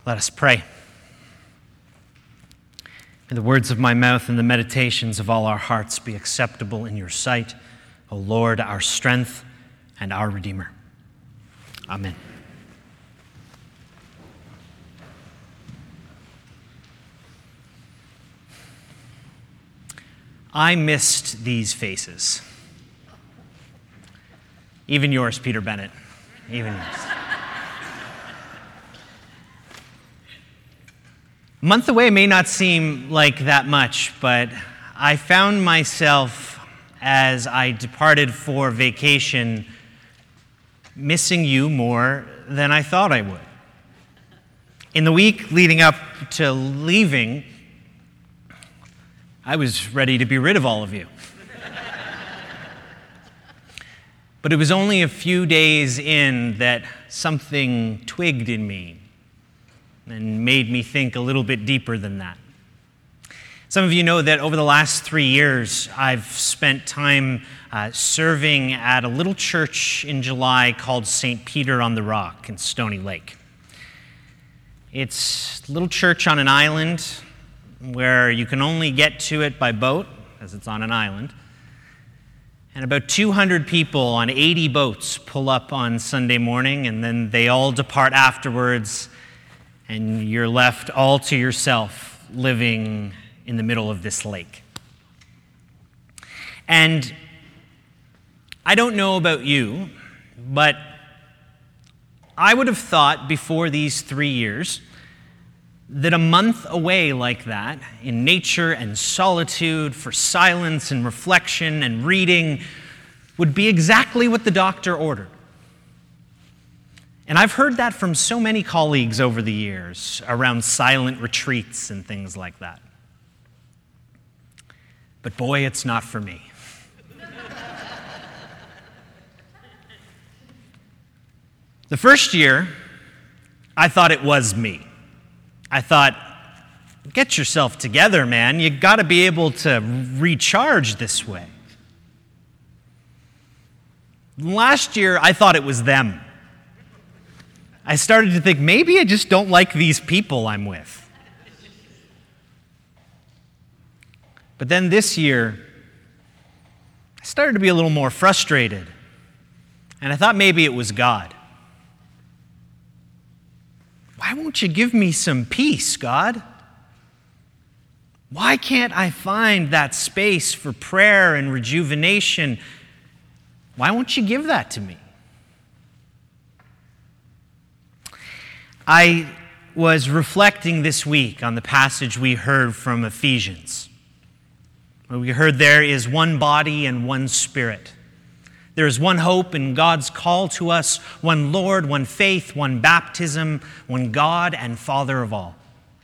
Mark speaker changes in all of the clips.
Speaker 1: Let us pray. May the words of my mouth and the meditations of all our hearts be acceptable in your sight, O Lord, our strength and our Redeemer. Amen. I missed these faces. Even yours, Peter Bennett. Even yours. A month away may not seem like that much, but I found myself, as I departed for vacation, missing you more than I thought I would. In the week leading up to leaving, I was ready to be rid of all of you. But it was only a few days in that something twigged in me and made me think a little bit deeper than that. Some of you know that over the last 3 years, I've spent time serving at a little church in July called St. Peter on the Rock in Stony Lake. It's a little church on an island where you can only get to it by boat, as it's on an island. And about 200 people on 80 boats pull up on Sunday morning, and then they all depart afterwards, and you're left all to yourself living in the middle of this lake. And I don't know about you, but I would have thought before these 3 years that a month away like that, in nature and solitude, for silence and reflection and reading, would be exactly what the doctor ordered. And I've heard that from so many colleagues over the years around silent retreats and things like that. But boy, it's not for me. The first year, I thought it was me. I thought, get yourself together, man. You got to be able to recharge this way. Last year, I thought it was them. I started to think, maybe I just don't like these people I'm with. But then this year, I started to be a little more frustrated. And I thought maybe it was God. Why won't you give me some peace, God? Why can't I find that space for prayer and rejuvenation? Why won't you give that to me? I was reflecting this week on the passage we heard from Ephesians. What we heard there is one body and one spirit. There is one hope in God's call to us, one Lord, one faith, one baptism, one God and Father of all.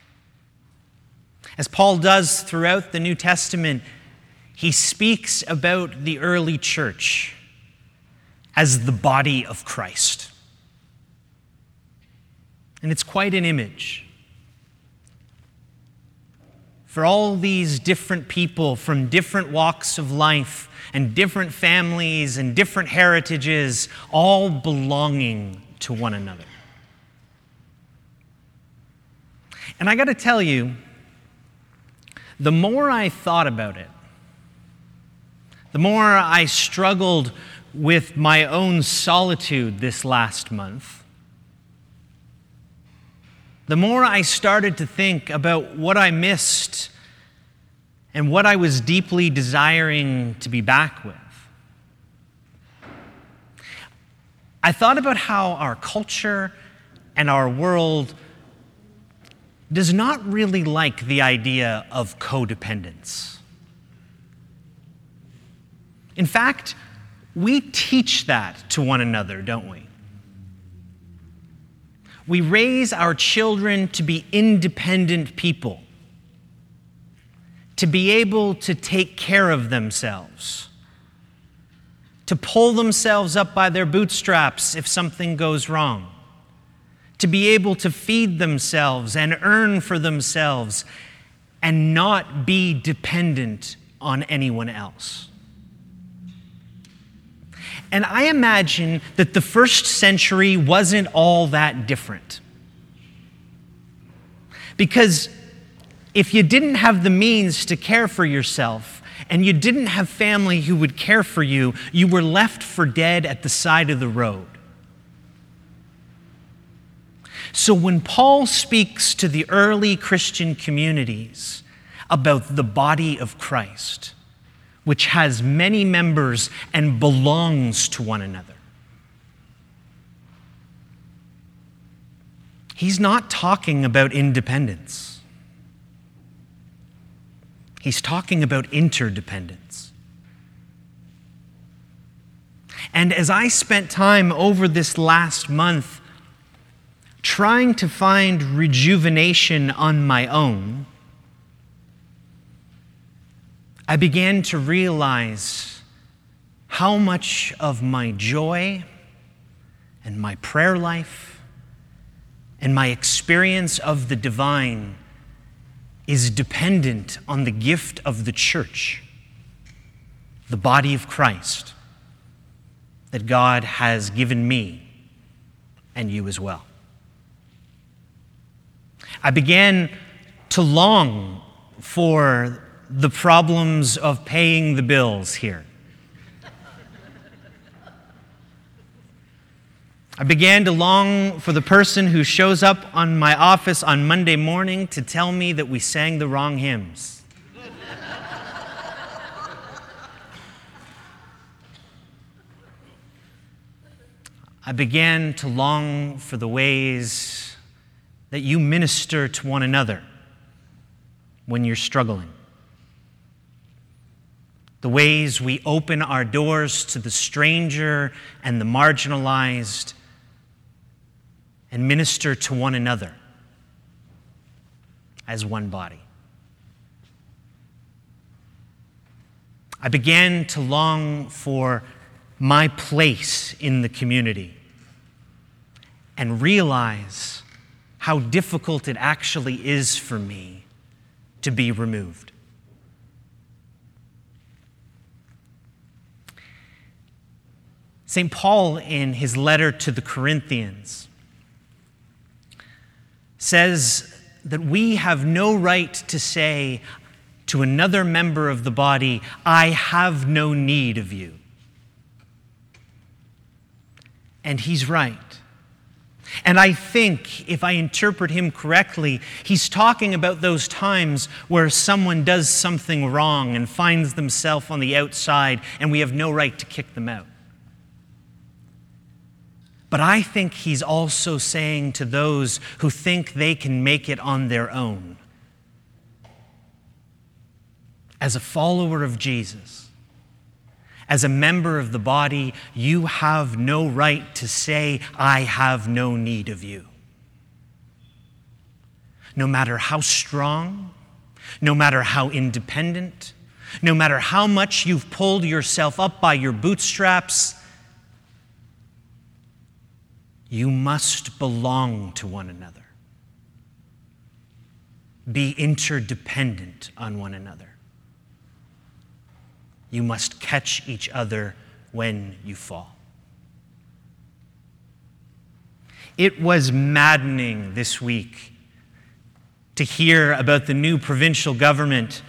Speaker 1: As Paul does throughout the New Testament, he speaks about the early church as the body of Christ. And it's quite an image. For all these different people from different walks of life and different families and different heritages, all belonging to one another. And I got to tell you, the more I thought about it, the more I struggled with my own solitude this last month, the more I started to think about what I missed and what I was deeply desiring to be back with. I thought about how our culture and our world does not really like the idea of codependence. In fact, we teach that to one another, don't we? We raise our children to be independent people, to be able to take care of themselves, to pull themselves up by their bootstraps if something goes wrong, to be able to feed themselves and earn for themselves and not be dependent on anyone else. And I imagine that the first century wasn't all that different. Because if you didn't have the means to care for yourself and you didn't have family who would care for you, you were left for dead at the side of the road. So when Paul speaks to the early Christian communities about the body of Christ, which has many members and belongs to one another, he's not talking about independence. He's talking about interdependence. And as I spent time over this last month trying to find rejuvenation on my own, I began to realize how much of my joy and my prayer life and my experience of the divine is dependent on the gift of the church, the body of Christ, that God has given me and you as well. I began to long for the problems of paying the bills here. I began to long for the person who shows up on my office on Monday morning to tell me that we sang the wrong hymns. I began to long for the ways that you minister to one another when you're struggling. The ways we open our doors to the stranger and the marginalized and minister to one another as one body. I began to long for my place in the community and realize how difficult it actually is for me to be removed. St. Paul, in his letter to the Corinthians, says that we have no right to say to another member of the body, I have no need of you. And he's right. And I think, if I interpret him correctly, he's talking about those times where someone does something wrong and finds themselves on the outside and we have no right to kick them out. But I think he's also saying to those who think they can make it on their own, as a follower of Jesus, as a member of the body, you have no right to say, I have no need of you. No matter how strong, no matter how independent, no matter how much you've pulled yourself up by your bootstraps, you must belong to one another. Be interdependent on one another. You must catch each other when you fall. It was maddening this week to hear about the new provincial government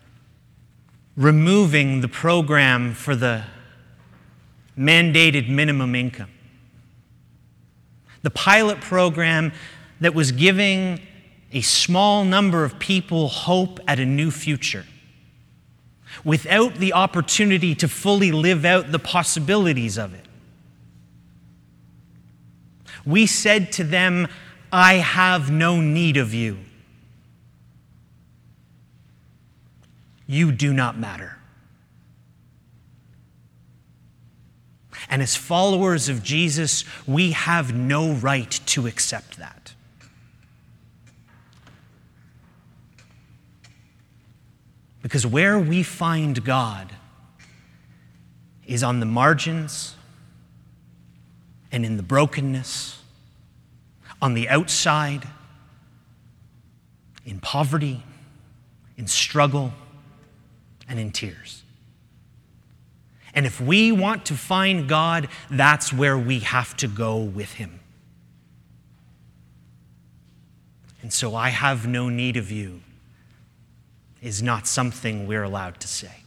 Speaker 1: removing the program for the mandated minimum income. The pilot program that was giving a small number of people hope at a new future, without the opportunity to fully live out the possibilities of it. We said to them, I have no need of you. You do not matter. And as followers of Jesus, we have no right to accept that. Because where we find God is on the margins and in the brokenness, on the outside, in poverty, in struggle, and in tears. And if we want to find God, that's where we have to go with Him. and so I have no need of you is not something we're allowed to say.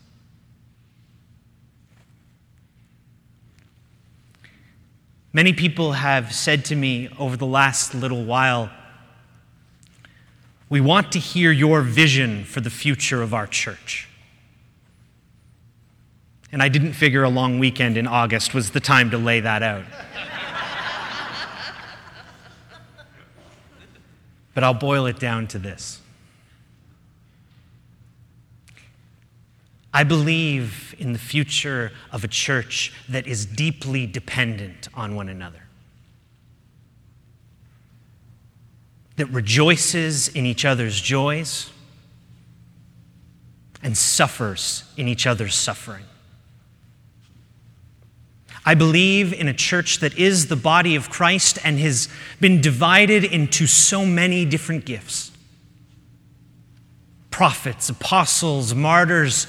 Speaker 1: Many people have said to me over the last little while, we want to hear your vision for the future of our church. And I didn't figure a long weekend in August was the time to lay that out. But I'll boil it down to this. I believe in the future of a church that is deeply dependent on one another, that rejoices in each other's joys and suffers in each other's suffering. I believe in a church that is the body of Christ and has been divided into so many different gifts: prophets, apostles, martyrs,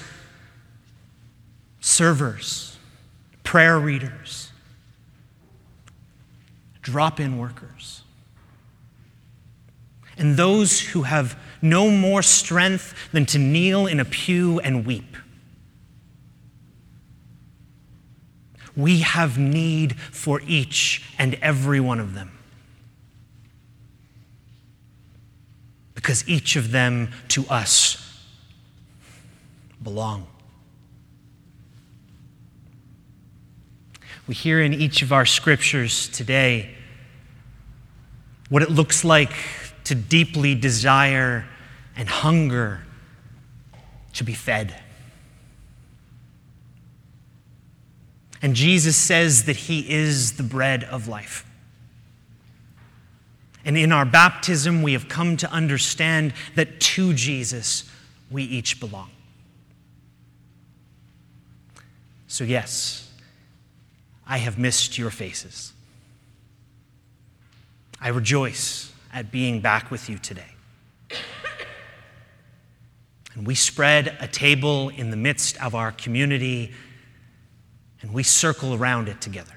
Speaker 1: servers, prayer readers, drop-in workers, and those who have no more strength than to kneel in a pew and weep. We have need for each and every one of them, because each of them to us belong. We hear in each of our scriptures today what it looks like to deeply desire and hunger to be fed. And Jesus says that he is the bread of life. And in our baptism, we have come to understand that to Jesus, we each belong. So yes, I have missed your faces. I rejoice at being back with you today. And we spread a table in the midst of our community, and we circle around it together.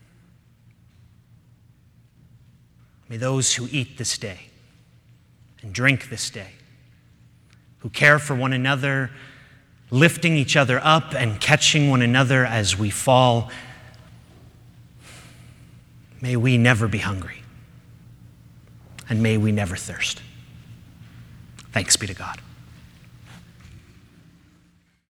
Speaker 1: May those who eat this day and drink this day, who care for one another, lifting each other up and catching one another as we fall, may we never be hungry, and may we never thirst. Thanks be to God.